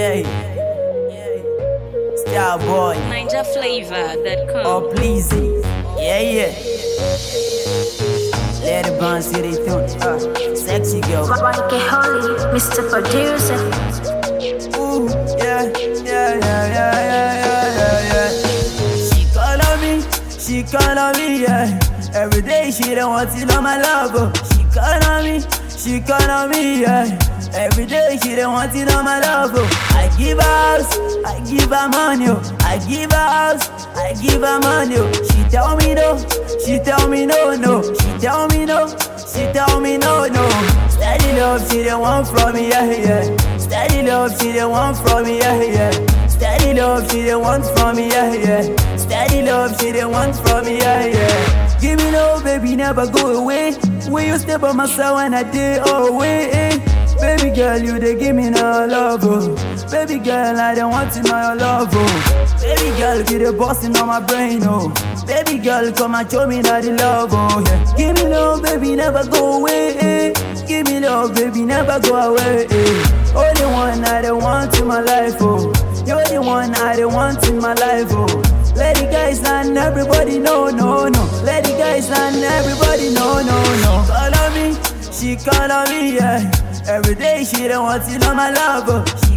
Yeah. Starboy. NinjaFlavor.com. Oh, please. Yeah. Let it bounce to the tune. Sexy girl. Wanke Holy, Mr. Producer. Ooh, yeah. She call on me, yeah. Every day she don't want to know my love, oh. She call on me, yeah. Every day she don't want to know my love, oh. I give her house, I give her money, oh. I give her house, I give her money, oh. She tell me no, she tell me no. She tell me no, she tell me no. Steady love she don't want from me, yeah. Steady love she don't want from me, yeah. Steady love she don't want from me, yeah. Steady love she don't want from me, yeah. Give me love, baby, never go away. When you step on my side when I did away, Baby girl, you they give me no love, oh. Baby girl, I don't want to know your love, oh. Baby girl, you the bossing on my brain, oh. Baby girl, come and show me that the love, oh, yeah. Give me love, baby, never go away, Give me love, baby, never go away, Only one I don't want in my life, oh. You're the one I don't want in my life, oh. Let the guys and everybody know, no. Let the guys and everybody know, no. She call on me, yeah. Every day she don't want to know my love, oh. She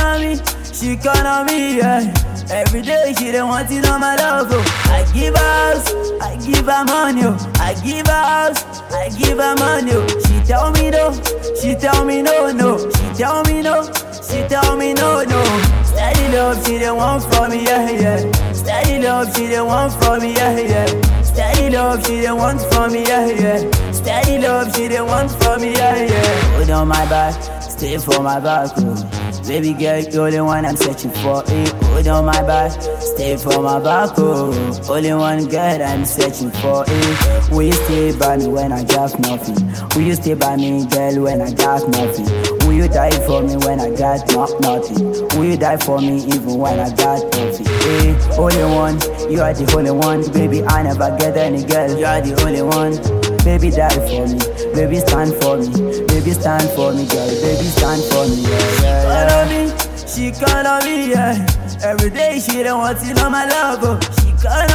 call on me, yeah. Every day she don't want to know my love, oh. I give her house, I give her money, oh. I give her house, I give her money, oh. She tell me no, she tell me no. She tell me no, she tell me no. Steady love she don't want from me, yeah. Steady love she don't want from me, yeah. Steady love she don't want from me, yeah. Steady love she don't want from me, yeah. Hold on my back, stay for my back, oh. Baby girl, you're the one I'm searching for, Hold on my back, stay for my back, oh. Only one girl I'm searching for, Will you stay by me when I got nothing? Will you stay by me, girl, when I got nothing? Will you die for me when I got nothing? Will you die for me even when I got nothing? Only one, you are the only one. Baby, I never get any girl, you are the only one. Baby, die for me, baby, stand for me. Baby, stand for me, girl, baby, stand for me, yeah. She call on me, yeah. Every day she don't want to know my love, oh. She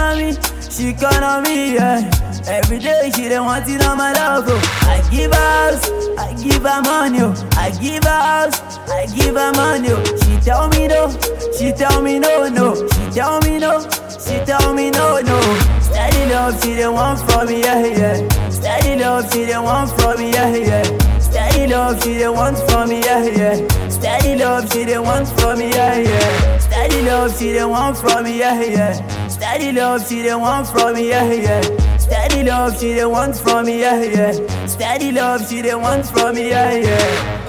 call on me, yeah. Every day she don't want to know my love, oh. I give her house, I give her money, oh. I give her house, I give her money, oh. She tell me no, she tell me no. She tell me no, she tell me no. Steady love she don't want from me, yeah. Steady love she don't want from me, yeah. Steady love she don't want from me, yeah. Steady love she don't want from me, yeah. Steady love she don't want from me, yeah. Steady love she don't want from me, yeah. Steady love she don't want from me, yeah. Steady love she don't want from me, yeah.